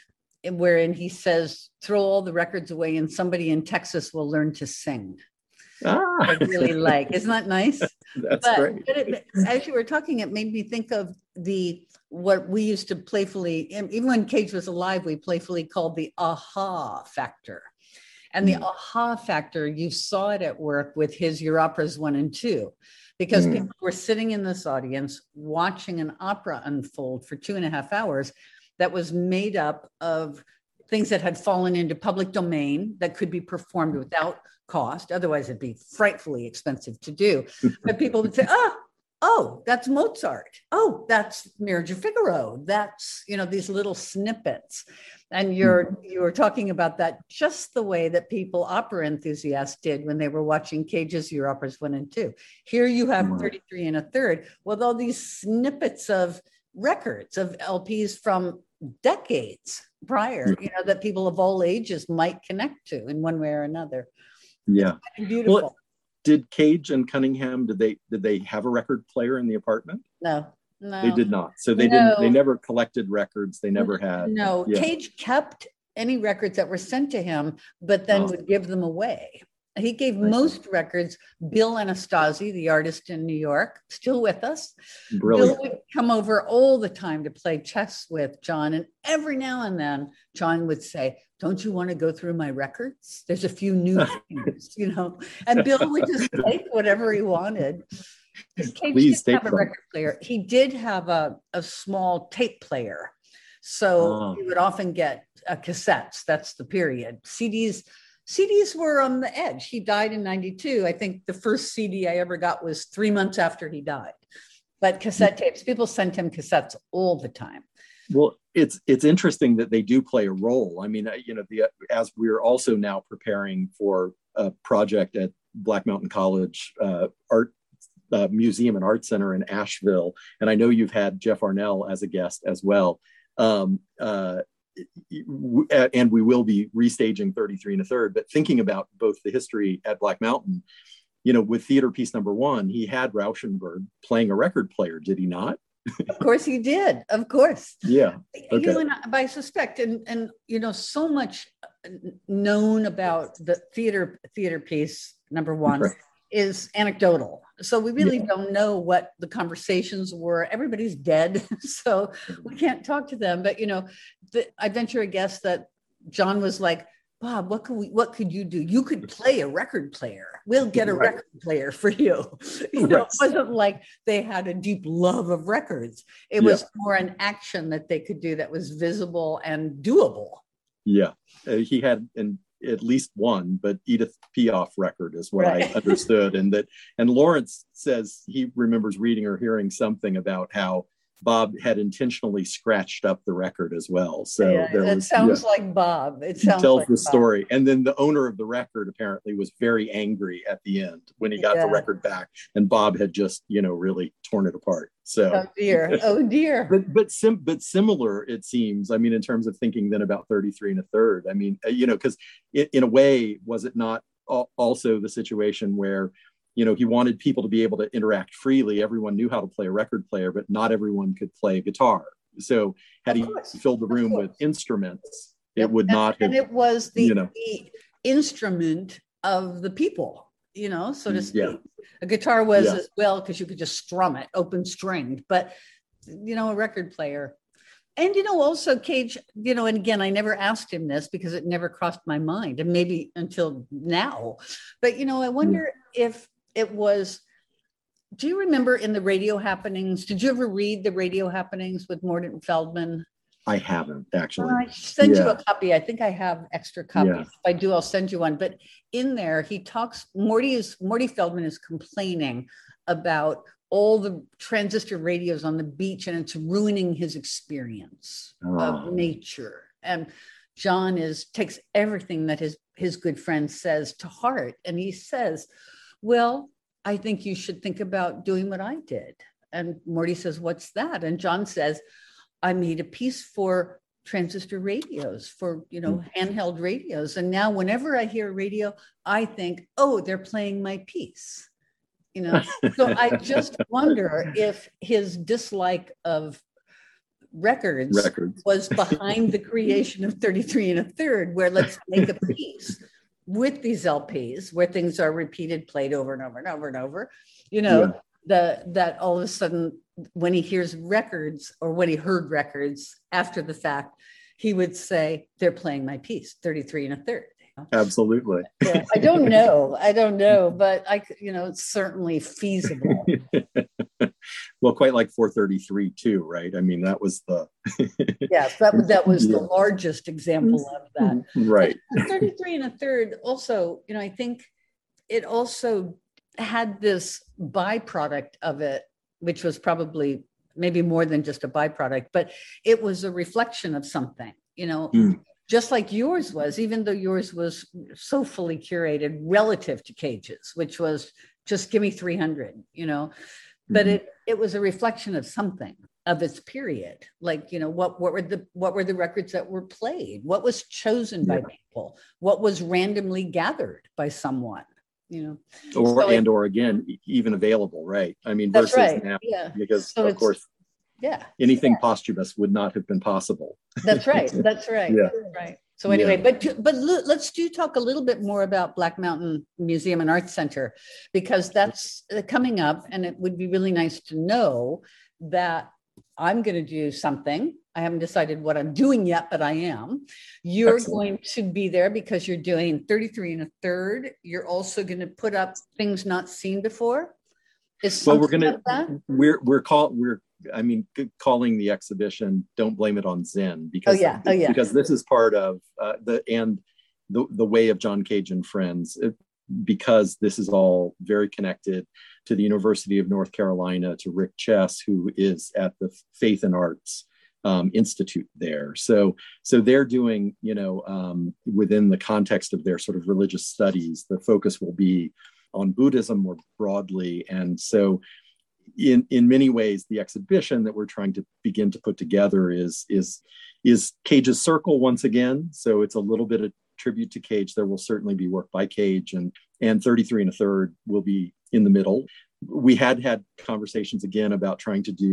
wherein he says, throw all the records away and somebody in Texas will learn to sing. Ah. I really like. Isn't that nice? That's but, great. But it, as you were talking, it made me think of the, what we used to playfully, even when Cage was alive, we playfully called the aha factor. And the mm. aha factor, you saw it at work with his Your Operas one and two, because mm. people were sitting in this audience watching an opera unfold for two and a half hours that was made up of things that had fallen into public domain that could be performed without cost. Otherwise, it'd be frightfully expensive to do. But people would say, oh, oh, that's Mozart. Oh, that's Mirage Figaro. That's, you know, these little snippets. And you're you were talking about that just the way that people, opera enthusiasts, did when they were watching Cage's Your Operas one and two. Here you have thirty-three and a third with all these snippets of records, of L Ps from decades prior, you know, that people of all ages might connect to in one way or another. Yeah. Beautiful. Well, did Cage and Cunningham, did they did they have a record player in the apartment? No. No, they did not. So they no. didn't, they never collected records. They never had. No, yeah. Cage kept any records that were sent to him, but then oh. would give them away. He gave I most see. records. Bill Anastasi, the artist in New York, still with us. Brilliant. Bill would come over all the time to play chess with John. And every now and then, John would say, don't you want to go through my records? There's a few new things, you know. And Bill would just take whatever he wanted. Cage Please didn't take have a them. record player. He did have a, a small tape player. So oh. he would often get uh, cassettes. That's the period. C Ds C Ds were on the edge. He died in ninety-two. I think the first C D I ever got was three months after he died. But cassette tapes, people sent him cassettes all the time. Well, it's it's interesting that they do play a role. I mean, you know, the as we're also now preparing for a project at Black Mountain College uh, Art uh, Museum and Art Center in Asheville, and I know you've had Jeff Arnell as a guest as well. Um, uh, and we will be restaging thirty-three and a third, but thinking about both the history at Black Mountain, you know, with theater piece number one, he had Rauschenberg playing a record player, did he not? Of course he did. Of course. Yeah. Okay. You know, and I, I suspect, and and you know, so much known about the theater theater piece, number one, Right. is anecdotal. So we really Yeah. don't know what the conversations were. Everybody's dead, so we can't talk to them. But you know, the, I venture a guess that John was like, Bob, what could we what could you do? You could play a record player. We'll get a Right. record player for you. You know, Right. it wasn't like they had a deep love of records. It Yeah. was more an action that they could do that was visible and doable. Yeah. Uh, he had an at least one, but Edith Piaf record is what Right. I understood. And that, and Lawrence says he remembers reading or hearing something about how Bob had intentionally scratched up the record as well. So Yeah, there it was, sounds yeah, like Bob. It he sounds tells like the Bob. story. And then the owner of the record apparently was very angry at the end when he got Yeah. the record back, and Bob had just, you know, really torn it apart. So Oh dear. Oh dear. but but sim but similar, it seems. I mean, in terms of thinking then about thirty-three and a third. I mean, uh, you know, because in a way, was it not al- also the situation where, you know, he wanted people to be able to interact freely. Everyone knew how to play a record player, but not everyone could play a guitar. So had Of he course. filled the Of room course. with instruments, Yep. it would And, not have, and it was the, you know, the instrument of the people, you know, so to speak. yeah, A guitar was yeah, as well because you could just strum it, open stringed, but you know, a record player. And you know, also Cage, you know, and again, I never asked him this because it never crossed my mind, and maybe until now. But you know, I wonder if it was. Do you remember in the radio happenings? Did you ever read the radio happenings with Morton Feldman? I haven't Uh, actually. I send you Yeah, a copy. I think I have extra copies. yeah, If I do, I'll send you one. But in there, he talks. Morty is Morty Feldman is complaining about all the transistor radios on the beach, and it's ruining his experience of oh, nature. And John is takes everything that his his good friend says to heart, and he says, "Well, I think you should think about doing what I did." And Morty says, "What's that?" And John says, I made a piece for transistor radios, for, you know, handheld radios. And now whenever I hear a radio, I think, oh, they're playing my piece, you know? So I just wonder if his dislike of records records. was behind the creation of thirty-three and a third, where let's make a piece with these L Ps where things are repeated, played over and over and over and over, you know, Yeah. the, that all of a sudden, when he hears records or when he heard records after the fact, he would say, they're playing my piece, thirty-three and a third. Absolutely. Yeah, I don't know. I don't know, but I, you know, it's certainly feasible. Well, quite like four thirty-three too, right? I mean, that was the Yes, that, that was yeah. the largest example of that. Right. But thirty-three and a third also, you know, I think it also had this byproduct of it, which was probably maybe more than just a byproduct, but it was a reflection of something, you know, Mm. just like yours was, even though yours was so fully curated relative to Cage's, which was just give me three hundred, you know, but Mhm. it it was a reflection of something, of its period. Like, you know, what what were the what were the records that were played? What was chosen by Yeah. people? What was randomly gathered by someone? You know, Or so it- and or again, e- even available, right? I mean, that's versus right. now, Yeah. because So of it's- course Yeah. anything Yeah. posthumous would not have been possible. That's right. That's right. Yeah. That's right. So anyway, Yeah. but but l- let's do talk a little bit more about Black Mountain Museum and Arts Center, because that's uh, coming up, and it would be really nice to know that I'm going to do something. I haven't decided what I'm doing yet, but I am. You're Excellent. going to be there because you're doing thirty-three and a third. You're also going to put up things not seen before. Is Well, we're something gonna like that? we're we're call we're I mean c- calling the exhibition "Don't Blame It on Zen" because Oh, yeah. Oh, yeah. because this is part of uh, the and the the way of John Cage and Friends, it, because this is all very connected to the University of North Carolina, to Rick Chess, who is at the Faith and Arts um, Institute there. So so they're doing, you know, um, within the context of their sort of religious studies, the focus will be on Buddhism more broadly. And so in, in many ways, the exhibition that we're trying to begin to put together is, is, is Cage's Circle once again. So it's a little bit of tribute to Cage. There will certainly be work by Cage, and, and thirty-three and a third will be in the middle. We had had conversations again about trying to do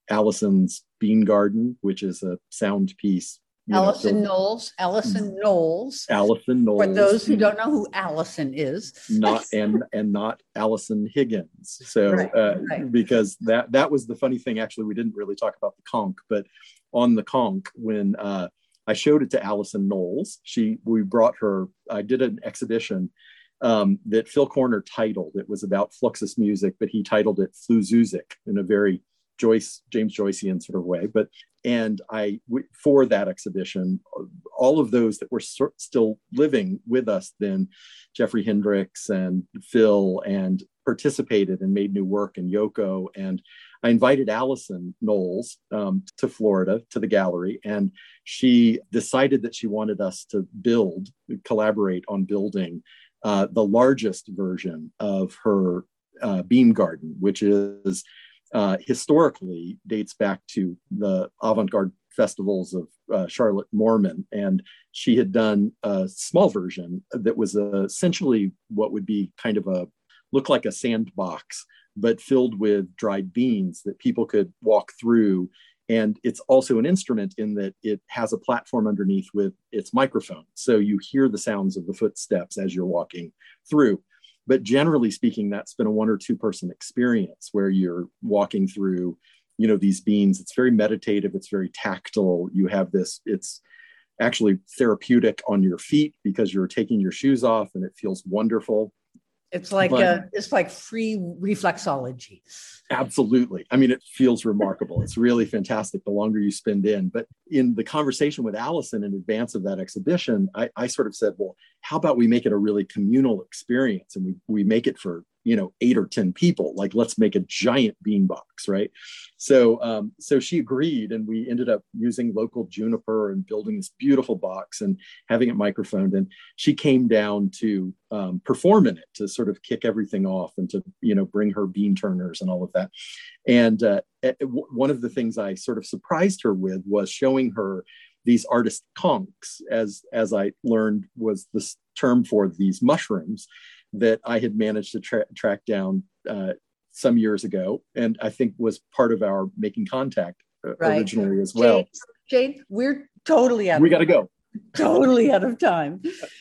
Allison's Bean Garden, which is a sound piece. Allison know, Knowles, Allison Knowles. Allison Knowles. For those who don't know who Allison is. Not and and not Allison Higgins. So right, uh, right. because that that was the funny thing. Actually, we didn't really talk about the conch, but on the conch, when uh, I showed it to Allison Knowles, she we brought her. I did an exhibition um, that Phil Corner titled. It was about Fluxus music, but he titled it Fluzusic in a very Joyce, James Joycean sort of way. But, and I, for that exhibition, all of those that were so, still living with us then, Jeffrey Hendricks and Phil, and participated and made new work, and Yoko. And I invited Allison Knowles um, to Florida, to the gallery. And she decided that she wanted us to build, collaborate on building uh, the largest version of her uh, bean garden, which is Uh, historically dates back to the avant-garde festivals of uh, Charlotte Mormon. And she had done a small version that was uh, essentially what would be kind of a, look like a sandbox, but filled with dried beans that people could walk through. And it's also an instrument in that it has a platform underneath with its microphone. So you hear the sounds of the footsteps as you're walking through. But generally speaking, that's been a one or two person experience where you're walking through, you know, these beans. It's very meditative. It's very tactile. You have this, it's actually therapeutic on your feet because you're taking your shoes off and it feels wonderful. It's like but, a, it's like free reflexology. Absolutely. I mean, it feels remarkable. It's really fantastic the longer you spend in. But in the conversation with Allison in advance of that exhibition, I, I sort of said, well, how about we make it a really communal experience, and we we make it for, you know, eight or ten people. Like, let's make a giant bean box, right? So um, so she agreed, and we ended up using local juniper and building this beautiful box and having it microphoned. And she came down to um, perform in it, to sort of kick everything off and to, you know, bring her bean turners and all of that. And uh, one of the things I sort of surprised her with was showing her these artist conchs, as as I learned was this term for these mushrooms that I had managed to tra- track down uh, some years ago, and I think was part of our making contact uh, right. originally as well. Jade, Jade, we're totally out. We got to go. Totally out of time.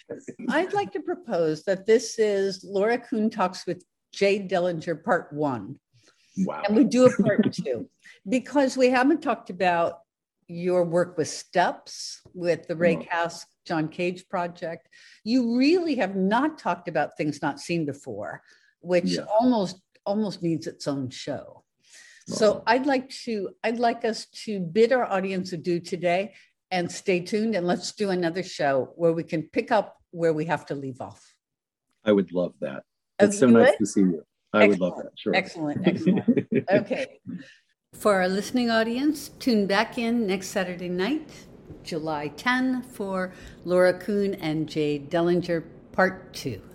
I'd like to propose that this is Laura Kuhn Talks with Jade Dellinger Part One. Wow. And we do a Part Two because we haven't talked about your work with Steps, with the Ray Kask John Cage project. You really have not talked about Things Not Seen Before, which yeah. almost almost needs its own show. Wow. So I'd like to I'd like us to bid our audience adieu today, and stay tuned, and let's do another show where we can pick up where we have to leave off. I would love that. It's so nice to see you. I excellent. would love that. Sure. Excellent. Excellent. Okay. For our listening audience, tune back in next Saturday night, July tenth, for Laura Kuhn and Jade Dellinger Part Two.